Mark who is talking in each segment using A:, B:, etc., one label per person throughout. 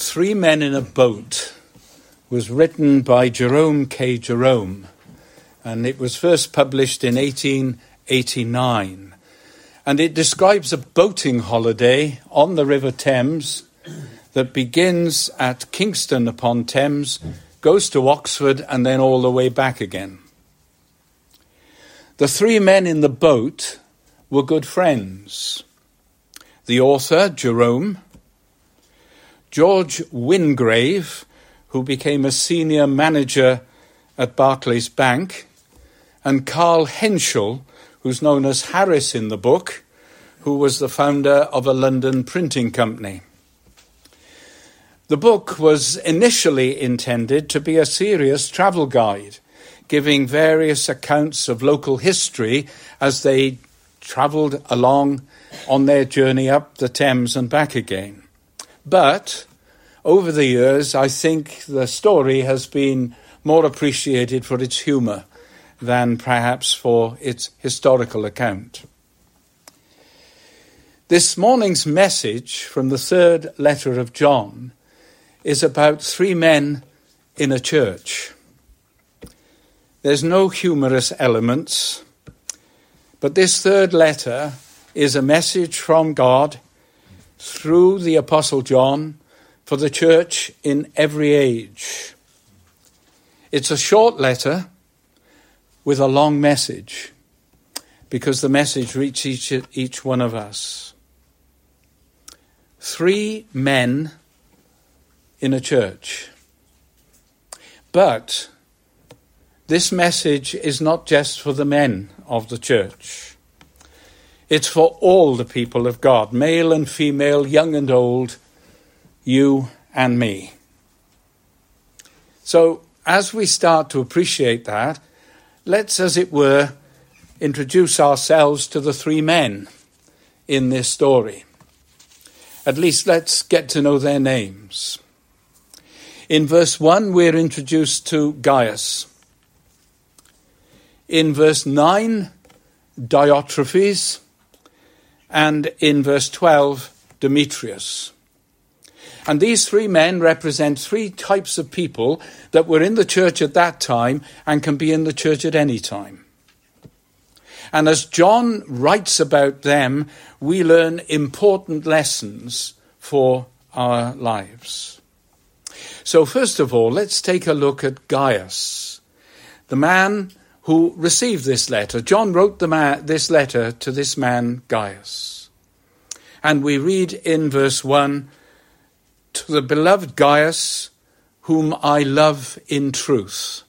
A: Three Men in a Boat was written by Jerome K. Jerome, and it was first published in 1889. And it describes a boating holiday on the River Thames that begins at Kingston upon Thames, goes to Oxford, and then all the way back again. The three men in the boat were good friends. The author, Jerome, George Wingrave, who became a senior manager at Barclays Bank, and Carl Henschel, who's known as Harris in the book, who was the founder of a London printing company. The book was initially intended to be a serious travel guide, giving various accounts of local history as they travelled along on their journey up the Thames and back again. But over the years, I think the story has been more appreciated for its humour than perhaps for its historical account. This morning's message from the third letter of John is about three men in a church. There's no humorous elements, but this third letter is a message from God through the Apostle John for the church in every age. It's a short letter with a long message, because the message reaches each one of us. Three men in a church. But this message is not just for the men of the church. It's for all the people of God, male and female, young and old, you and me. So as we start to appreciate that, let's, as it were, introduce ourselves to the three men in this story. At least let's get to know their names. In verse 1, we're introduced to Gaius. In verse 9, Diotrephes. And in verse 12, Demetrius. And these three men represent three types of people that were in the church at that time and can be in the church at any time. And as John writes about them, we learn important lessons for our lives. So first of all, let's take a look at Gaius, the man who received this letter. John wrote this letter to this man, Gaius. And we read in verse 1, "To the beloved Gaius, whom I love in truth."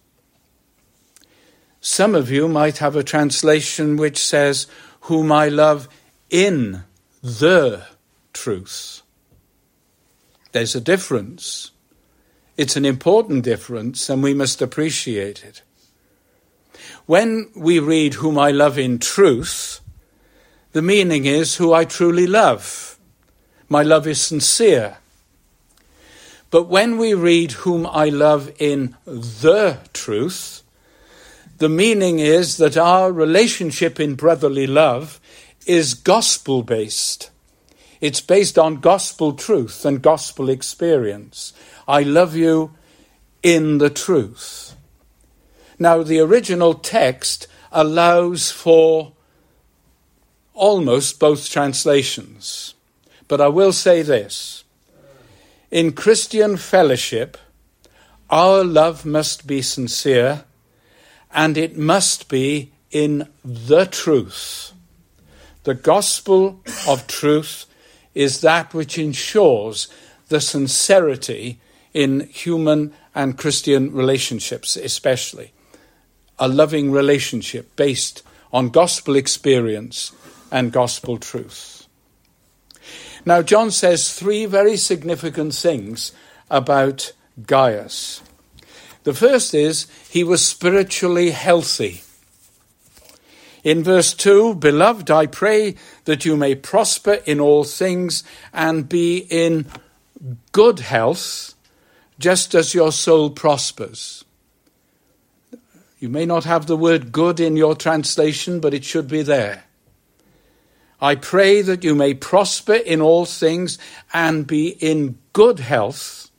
A: Some of you might have a translation which says, "whom I love in the truth." There's a difference. It's an important difference, and we must appreciate it. When we read "whom I love in truth," the meaning is who I truly love. My love is sincere. But when we read "whom I love in the truth," the meaning is that our relationship in brotherly love is gospel-based. It's based on gospel truth and gospel experience. I love you in the truth. Now, the original text allows for almost both translations. But I will say this. In Christian fellowship, our love must be sincere, and it must be in the truth. The gospel of truth is that which ensures the sincerity in human and Christian relationships, especially. A loving relationship based on gospel experience and gospel truth. Now, John says three very significant things about Gaius. The first is he was spiritually healthy. In verse 2, "Beloved, I pray that you may prosper in all things and be in good health, just as your soul prospers." You may not have the word "good" in your translation, but it should be there. I pray that you may prosper in all things and be in good health,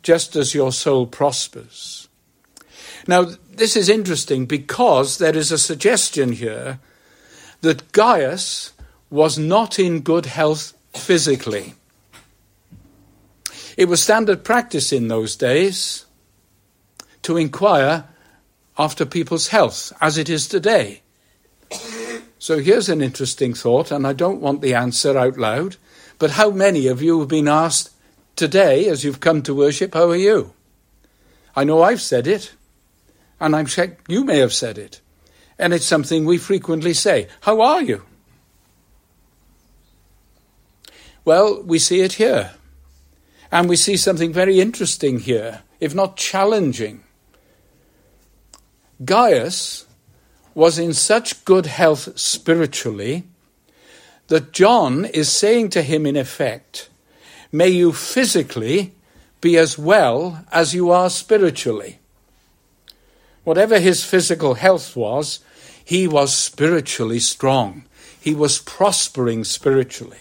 A: just as your soul prospers. Now, this is interesting because there is a suggestion here that Gaius was not in good health physically. It was standard practice in those days to inquire after people's health, as it is today. So here's an interesting thought, and I don't want the answer out loud, but how many of you have been asked today, as you've come to worship, how are you? I know I've said it, and I'm sure you may have said it, and it's something we frequently say. How are you? Well, we see it here, and we see something very interesting here, if not challenging. Gaius was in such good health spiritually that John is saying to him in effect, may you physically be as well as you are spiritually. Whatever his physical health was, he was spiritually strong. He was prospering spiritually.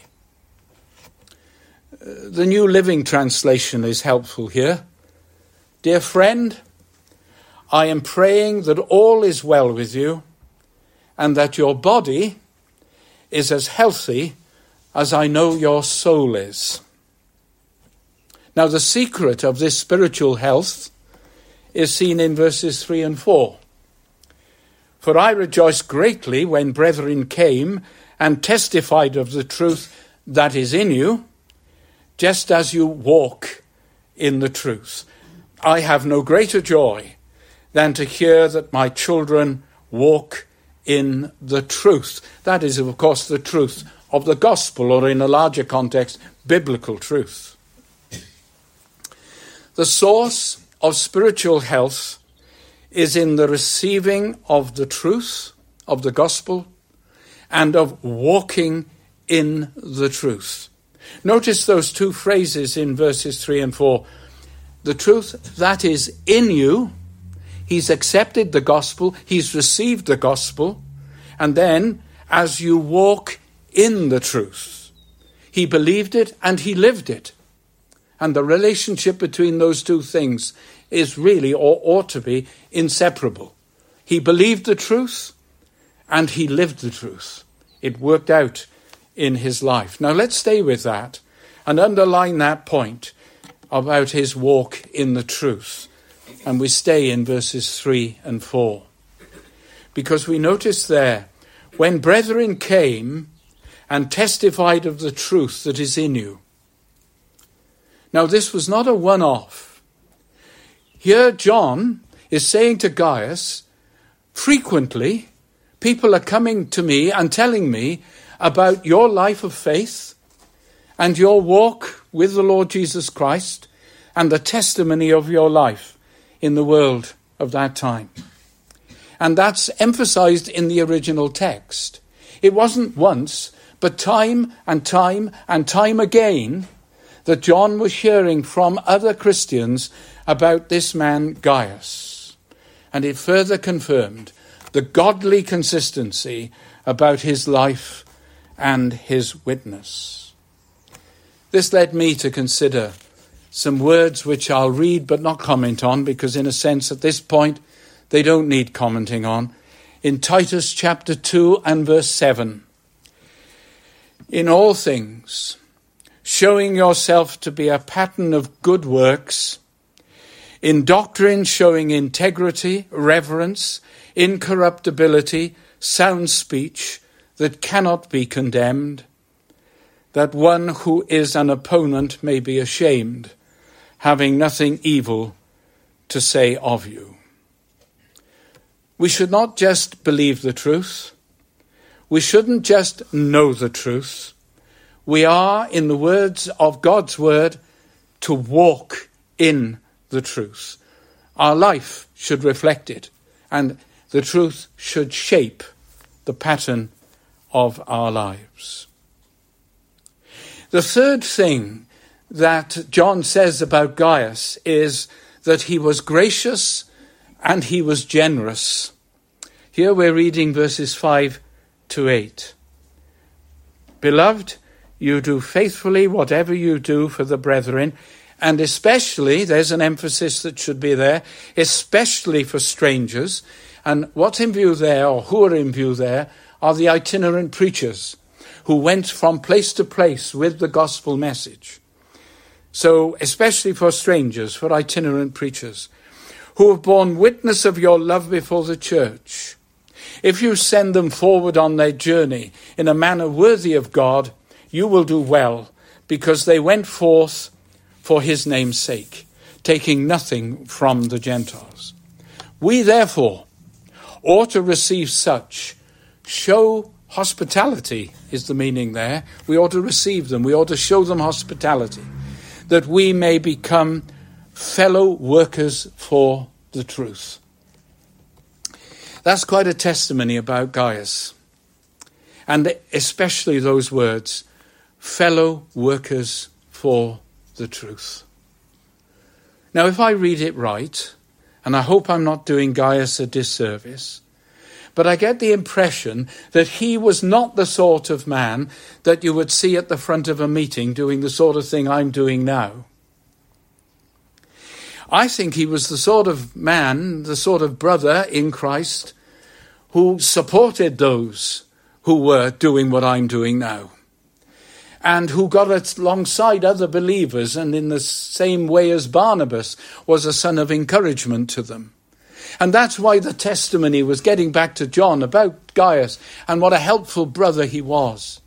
A: The New Living Translation is helpful here. Dear friend, I am praying that all is well with you and that your body is as healthy as I know your soul is. Now, the secret of this spiritual health is seen in verses 3 and 4. For I rejoiced greatly when brethren came and testified of the truth that is in you, just as you walk in the truth. I have no greater joy than to hear that my children walk in the truth. That is, of course, the truth of the gospel, or in a larger context, biblical truth. The source of spiritual health is in the receiving of the truth of the gospel and of walking in the truth. Notice those two phrases in verses 3 and 4. The truth that is in you. He's accepted the gospel. He's received the gospel. And then, as you walk in the truth, he believed it and he lived it. And the relationship between those two things is really, or ought to be, inseparable. He believed the truth and he lived the truth. It worked out in his life. Now let's stay with that and underline that point about his walk in the truth. And we stay in verses 3 and 4. Because we notice there, when brethren came and testified of the truth that is in you. Now this was not a one-off. Here John is saying to Gaius, frequently people are coming to me and telling me about your life of faith and your walk with the Lord Jesus Christ and the testimony of your life in the world of that time. And that's emphasized in the original text. It wasn't once, but time and time and time again that John was hearing from other Christians about this man Gaius. And it further confirmed the godly consistency about his life and his witness. This led me to consider some words which I'll read but not comment on, because in a sense at this point they don't need commenting on. In Titus chapter 2 and verse 7. In all things, showing yourself to be a pattern of good works, in doctrine showing integrity, reverence, incorruptibility, sound speech that cannot be condemned, that one who is an opponent may be ashamed, having nothing evil to say of you. We should not just believe the truth. We shouldn't just know the truth. We are, in the words of God's word, to walk in the truth. Our life should reflect it, and the truth should shape the pattern of our lives. The third thing that John says about Gaius is that he was gracious and he was generous. Here we're reading verses 5 to 8. Beloved, you do faithfully whatever you do for the brethren, And especially, there's an emphasis that should be there, especially for strangers. And what's in view there, or who are in view there, are the itinerant preachers who went from place to place with the gospel message. So, especially for strangers, for itinerant preachers, who have borne witness of your love before the church. If you send them forward on their journey in a manner worthy of God, you will do well, because they went forth for his name's sake, taking nothing from the Gentiles. We, therefore, ought to receive such. Show hospitality is the meaning there. We ought to receive them. We ought to show them hospitality, that we may become fellow workers for the truth. That's quite a testimony about Gaius, and especially those words, fellow workers for the truth. Now, if I read it right, and I hope I'm not doing Gaius a disservice, but I get the impression that he was not the sort of man that you would see at the front of a meeting doing the sort of thing I'm doing now. I think he was the sort of man, the sort of brother in Christ who supported those who were doing what I'm doing now, and who got alongside other believers, and in the same way as Barnabas was a son of encouragement to them. And that's why the testimony was getting back to John about Gaius and what a helpful brother he was.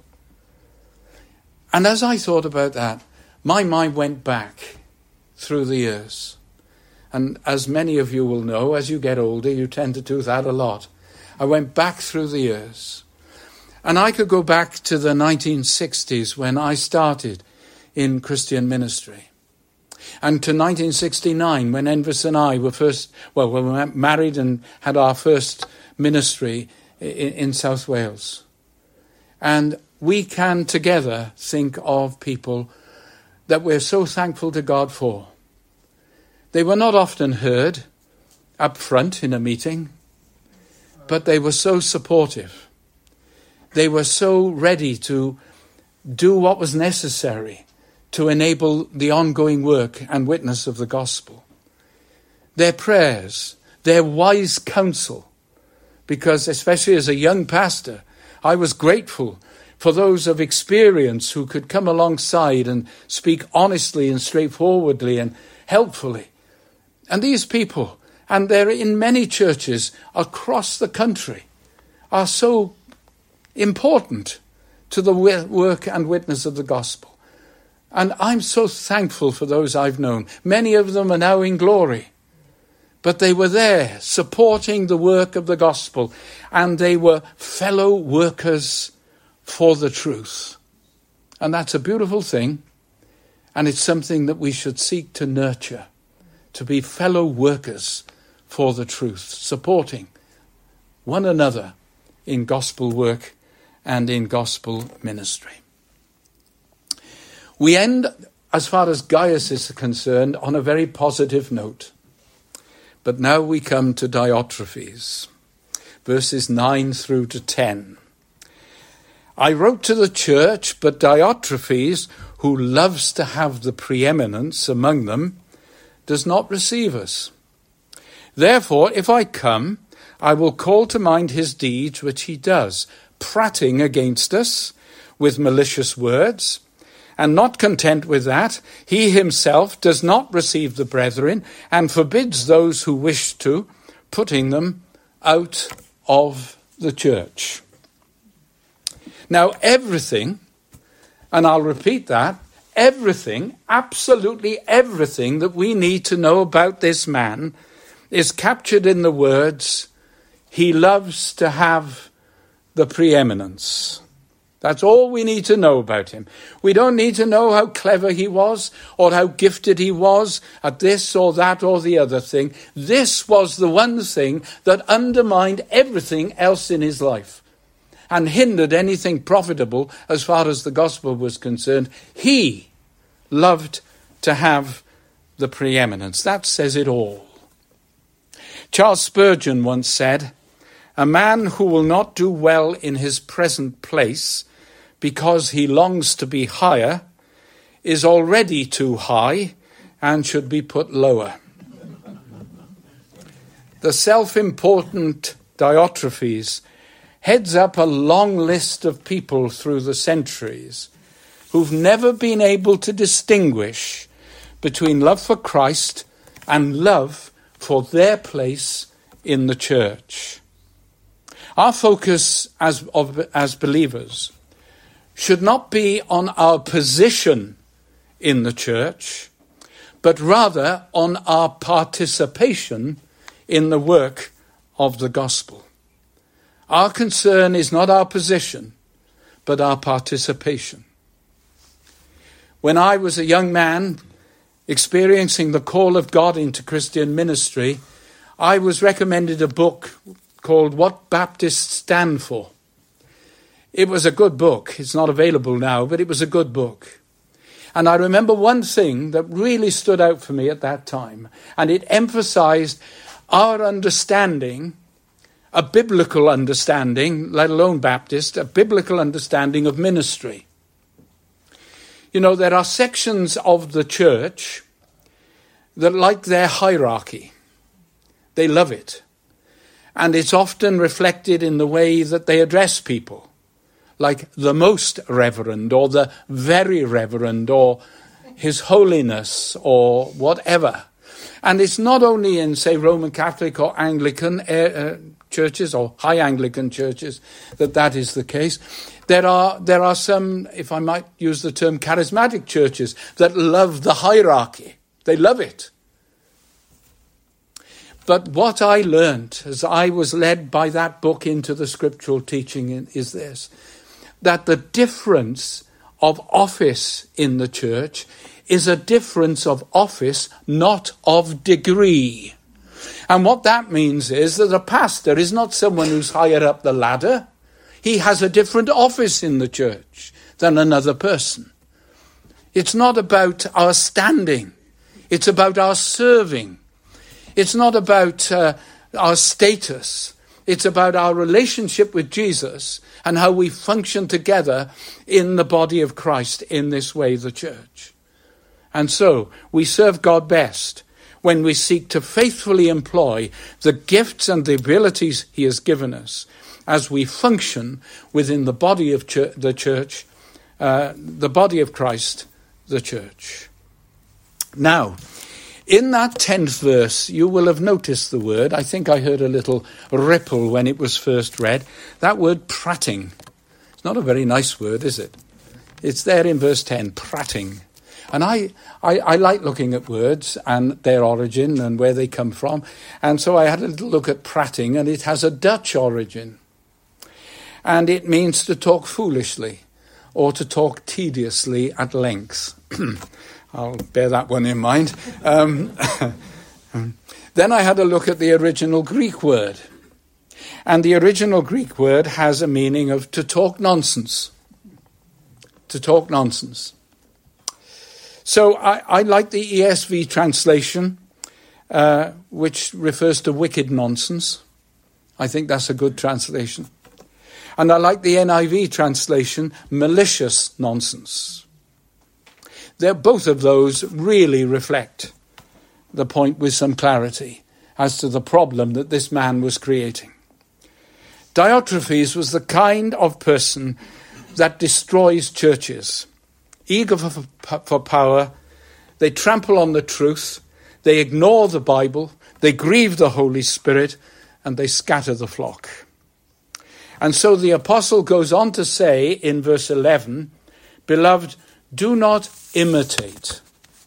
A: And as I thought about that, my mind went back through the years. And as many of you will know, as you get older, you tend to do that a lot. I went back through the years. And I could go back to the 1960s when I started in Christian ministry. And to 1969 when Envis and I were married and had our first ministry in South Wales. And we can together think of people that we're so thankful to God for. They were not often heard up front in a meeting, but they were so supportive. They were so ready to do what was necessary to enable the ongoing work and witness of the gospel. Their prayers, their wise counsel, because especially as a young pastor, I was grateful for those of experience who could come alongside and speak honestly and straightforwardly and helpfully. And these people, and they're in many churches across the country, are so important to the work and witness of the gospel. And I'm so thankful for those I've known. Many of them are now in glory. But they were there supporting the work of the gospel, and they were fellow workers for the truth. And that's a beautiful thing, and it's something that we should seek to nurture, to be fellow workers for the truth, supporting one another in gospel work and in gospel ministry. We end, as far as Gaius is concerned, on a very positive note. But now we come to Diotrephes, verses 9 through to 10. I wrote to the church, but Diotrephes, who loves to have the preeminence among them, does not receive us. Therefore, if I come, I will call to mind his deeds which he does, prating against us with malicious words. And not content with that, he himself does not receive the brethren and forbids those who wish to, putting them out of the church. Now everything, and I'll repeat that, everything, absolutely everything that we need to know about this man is captured in the words, he loves to have the preeminence. That's all we need to know about him. We don't need to know how clever he was or how gifted he was at this or that or the other thing. This was the one thing that undermined everything else in his life and hindered anything profitable as far as the gospel was concerned. He loved to have the preeminence. That says it all. Charles Spurgeon once said, "A man who will not do well in his present place because he longs to be higher is already too high and should be put lower. The self-important Diotrephes heads up a long list of people through the centuries who've never been able to distinguish between love for Christ and love for their place in the church. Our focus as believers should not be on our position in the church, but rather on our participation in the work of the gospel. Our concern is not our position, but our participation. When I was a young man experiencing the call of God into Christian ministry, I was recommended a book called What Baptists Stand For. It was a good book. It's not available now, but it was a good book. And I remember one thing that really stood out for me at that time, and it emphasized our understanding, a biblical understanding, let alone Baptist, a biblical understanding of ministry. You know, there are sections of the church that like their hierarchy. They love it. And it's often reflected in the way that they address people, like the Most Reverend or the Very Reverend or His Holiness or whatever. And it's not only in, say, Roman Catholic or Anglican churches or high Anglican churches that is the case. There are some, if I might use the term, charismatic churches that love the hierarchy. They love it. But what I learned as I was led by that book into the scriptural teaching is this, that the difference of office in the church is a difference of office, not of degree. And what that means is that a pastor is not someone who's higher up the ladder. He has a different office in the church than another person. It's not about our standing. It's about our serving. It's not about our status. It's about our relationship with Jesus and how we function together in the body of Christ in this way, the church. And so we serve God best when we seek to faithfully employ the gifts and the abilities He has given us as we function within the body of the church, the body of Christ, the church. Now, in that 10th verse, you will have noticed the word, I think I heard a little ripple when it was first read, that word prating. It's not a very nice word, is it? It's there in verse 10, prating. And I like looking at words and their origin and where they come from. And so I had a little look at prating, and it has a Dutch origin. And it means to talk foolishly or to talk tediously at length. I'll bear that one in mind. Then I had a look at the original Greek word. And the original Greek word has a meaning of to talk nonsense. To talk nonsense. So I like the ESV translation, which refers to wicked nonsense. I think that's a good translation. And I like the NIV translation, malicious nonsense. Both of those really reflect the point with some clarity as to the problem that this man was creating. Diotrephes was the kind of person that destroys churches. Eager for power, they trample on the truth, they ignore the Bible, they grieve the Holy Spirit, and they scatter the flock. And so the apostle goes on to say in verse 11, "Beloved, do not imitate.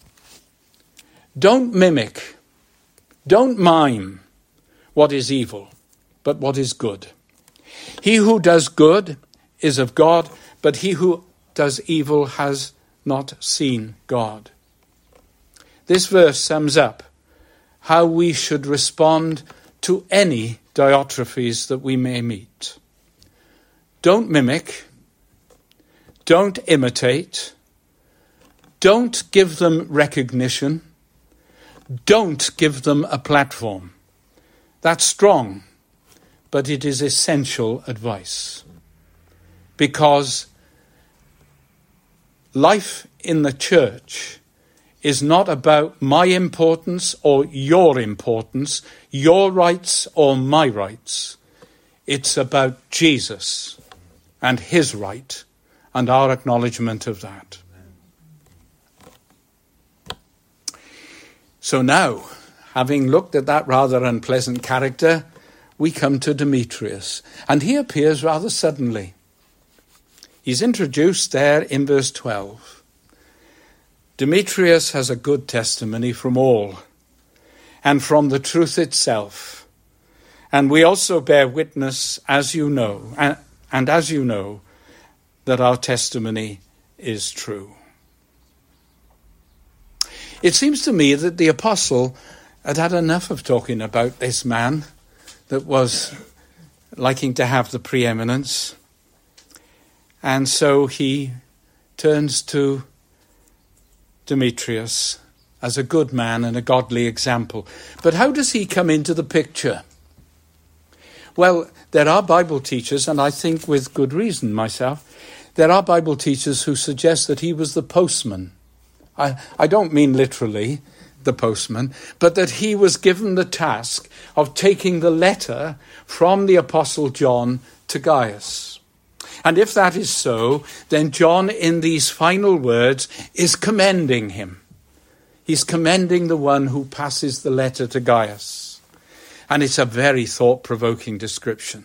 A: Don't mimic. Don't mime what is evil, but what is good. He who does good is of God, but he who does evil has not seen God." This verse sums up how we should respond to any Diotrephes that we may meet. Don't mimic. Don't imitate. Don't give them recognition. Don't give them a platform. That's strong, but it is essential advice. Because life in the church is not about my importance or your importance, your rights or my rights. It's about Jesus and his right and our acknowledgement of that. So now, having looked at that rather unpleasant character, we come to Demetrius. And he appears rather suddenly. He's introduced there in verse 12. Demetrius has a good testimony from all, and from the truth itself. And we also bear witness, as you know, and as you know, that our testimony is true. It seems to me that the apostle had had enough of talking about this man that was liking to have the preeminence. And so he turns to Demetrius as a good man and a godly example. But how does he come into the picture? Well, there are Bible teachers, and I think with good reason myself, there are Bible teachers who suggest that he was the postman. I don't mean literally the postman, but that he was given the task of taking the letter from the Apostle John to Gaius. And if that is so, then John in these final words is commending him. He's commending the one who passes the letter to Gaius. And it's a very thought-provoking description.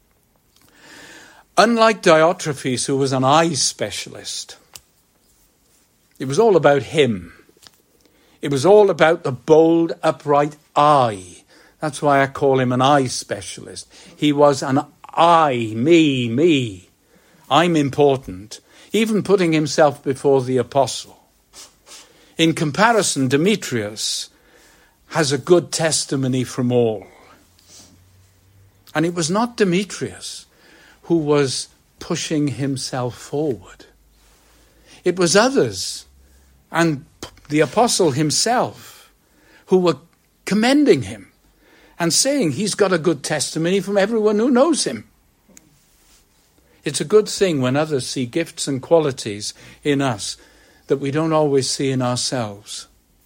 A: Unlike Diotrephes, who was an eye specialist, it was all about him. It was all about the bold, upright eye. That's why I call him an eye specialist. He was an I, me. I'm important. Even putting himself before the apostle. In comparison, Demetrius has a good testimony from all. And it was not Demetrius who was pushing himself forward. It was others, and the apostle himself, who were commending him and saying he's got a good testimony from everyone who knows him. It's a good thing when others see gifts and qualities in us that we don't always see in ourselves.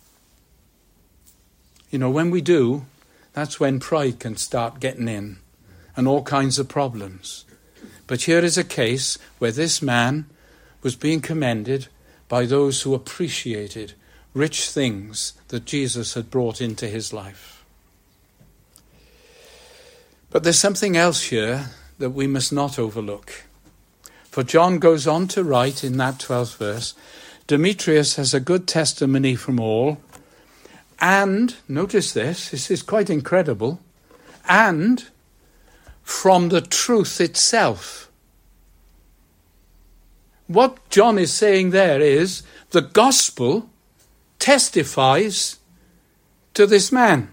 A: You know, when we do, that's when pride can start getting in and all kinds of problems. But here is a case where this man was being commended by those who appreciated rich things that Jesus had brought into his life. But there's something else here that we must not overlook. For John goes on to write in that 12th verse, Demetrius has a good testimony from all, and, notice this is quite incredible, and from the truth itself. What John is saying there is the gospel testifies to this man.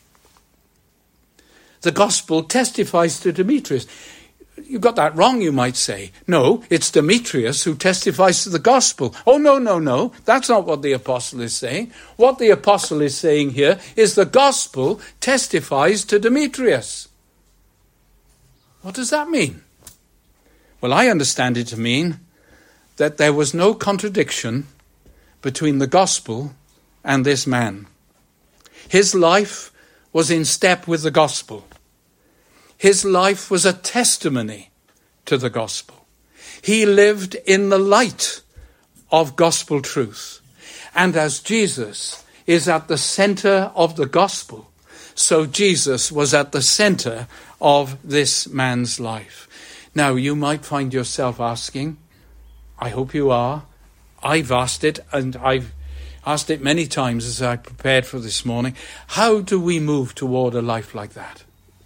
A: The gospel testifies to Demetrius. You got that wrong, you might say. No, it's Demetrius who testifies to the gospel. Oh, no. That's not what the apostle is saying. What the apostle is saying here is the gospel testifies to Demetrius. What does that mean? Well, I understand it to mean that there was no contradiction between the gospel and this man. His life was in step with the gospel. His life was a testimony to the gospel. He lived in the light of gospel truth. And as Jesus is at the center of the gospel, so Jesus was at the center of this man's life. Now, you might find yourself asking, I hope you are. I've asked it, and I've asked it many times as I prepared for this morning. How do we move toward a life like that?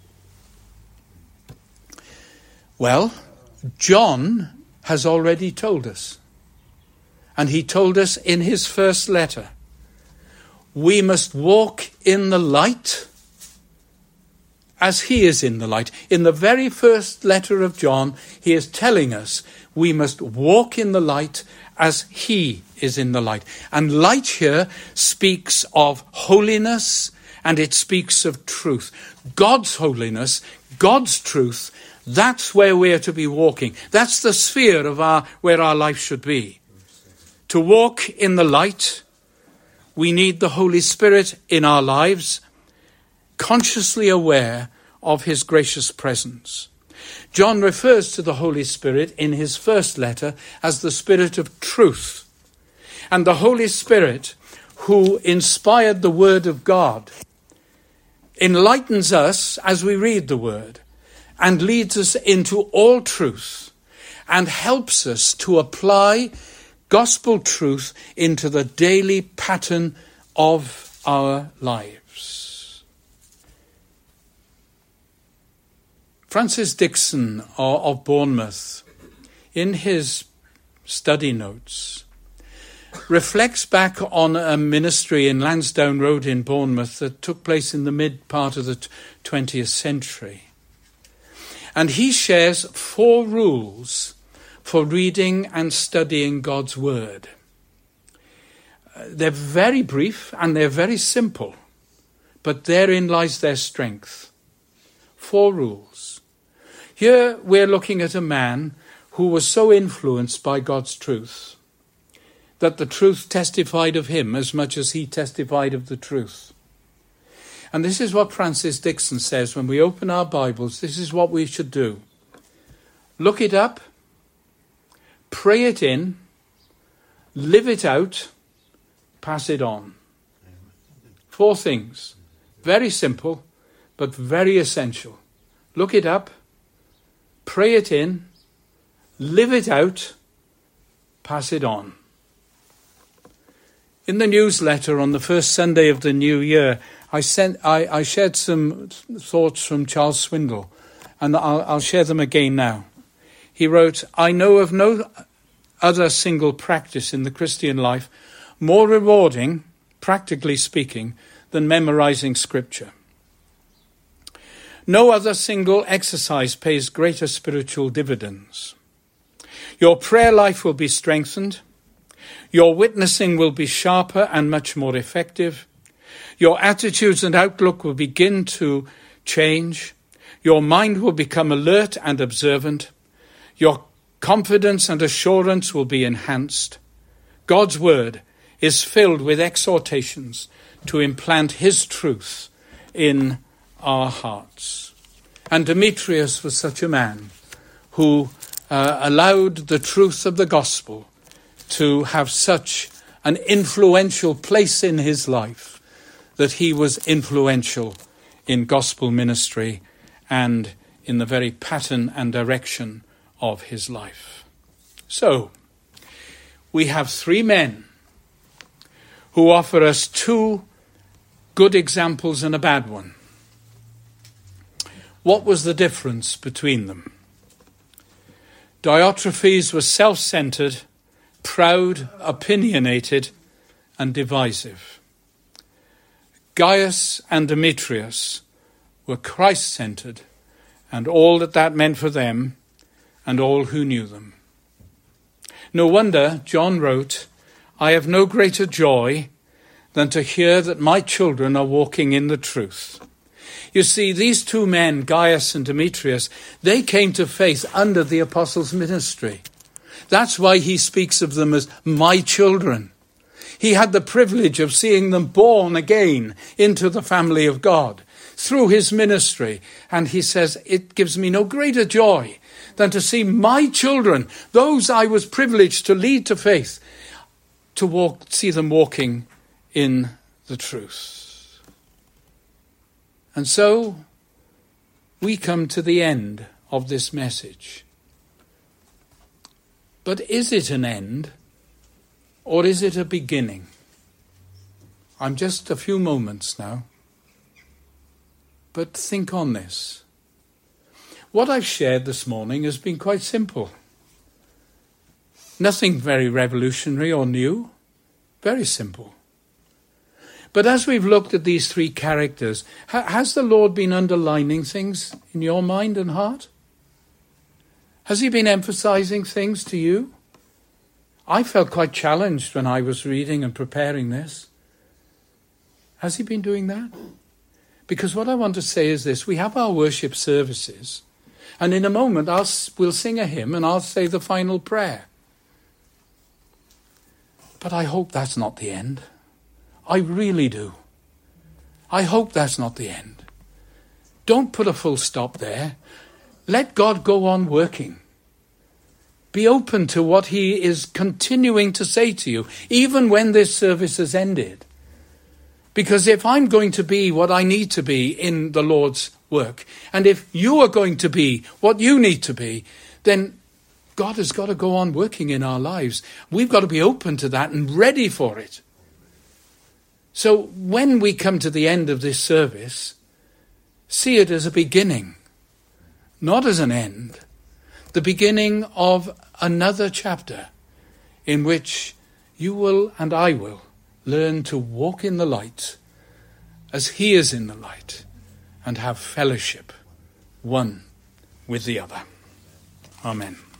A: Well, John has already told us. And he told us in his first letter, we must walk in the light as he is in the light. In the very first letter of John, he is telling us we must walk in the light as he is in the light. And light here speaks of holiness, and it speaks of truth. God's holiness, God's truth, that's where we're to be walking. That's the sphere of where our life should be. To walk in the light We need the Holy Spirit in our lives, consciously aware of his gracious presence. John refers to the Holy Spirit in his first letter as the Spirit of truth. And the Holy Spirit, who inspired the Word of God, enlightens us as we read the Word and leads us into all truth and helps us to apply gospel truth into the daily pattern of our lives. Francis Dixon of Bournemouth, in his study notes, reflects back on a ministry in Lansdowne Road in Bournemouth that took place in the mid part of the 20th century. And he shares 4 rules for reading and studying God's Word. They're very brief and they're very simple, but therein lies their strength. 4 rules. Here we're looking at a man who was so influenced by God's truth that the truth testified of him as much as he testified of the truth. And this is what Francis Dixon says when we open our Bibles. This is what we should do. Look it up, pray it in, live it out, pass it on. 4 things. Very simple, but very essential. Look it up, pray it in, live it out, pass it on. In the newsletter on the first Sunday of the new year, I shared some thoughts from Charles Swindoll, and I'll share them again now. He wrote, "I know of no other single practice in the Christian life more rewarding, practically speaking, than memorizing Scripture. No other single exercise pays greater spiritual dividends. Your prayer life will be strengthened. Your witnessing will be sharper and much more effective. Your attitudes and outlook will begin to change. Your mind will become alert and observant. Your confidence and assurance will be enhanced. God's Word is filled with exhortations to implant his truth in our hearts." And Demetrius was such a man who allowed the truth of the gospel to have such an influential place in his life that he was influential in gospel ministry and in the very pattern and direction of his life. So, we have 3 men who offer us 2 good examples and a bad one. What was the difference between them? Diotrephes was self-centered, proud, opinionated, and divisive. Gaius and Demetrius were Christ-centered, and all that meant for them, and all who knew them. No wonder John wrote, "I have no greater joy than to hear that my children are walking in the truth." You see, these 2 men, Gaius and Demetrius, they came to faith under the apostles' ministry. That's why he speaks of them as my children. He had the privilege of seeing them born again into the family of God through his ministry. And he says, it gives me no greater joy than to see my children, those I was privileged to lead to faith, to see them walking in the truth. And so we come to the end of this message. But is it an end, or is it a beginning? I'm just a few moments now. But think on this. What I've shared this morning has been quite simple. Nothing very revolutionary or new. Very simple. But as we've looked at these 3 characters, has the Lord been underlining things in your mind and heart? Has he been emphasizing things to you? I felt quite challenged when I was reading and preparing this. Has he been doing that? Because what I want to say is this. We have our worship services, and in a moment we'll sing a hymn and I'll say the final prayer. But I hope that's not the end. I really do. I hope that's not the end. Don't put a full stop there. Let God go on working. Be open to what he is continuing to say to you, even when this service has ended. Because if I'm going to be what I need to be in the Lord's work, and if you are going to be what you need to be, then God has got to go on working in our lives. We've got to be open to that and ready for it. So when we come to the end of this service, see it as a beginning, not as an end. The beginning of another chapter in which you will and I will learn to walk in the light as he is in the light and have fellowship one with the other. Amen.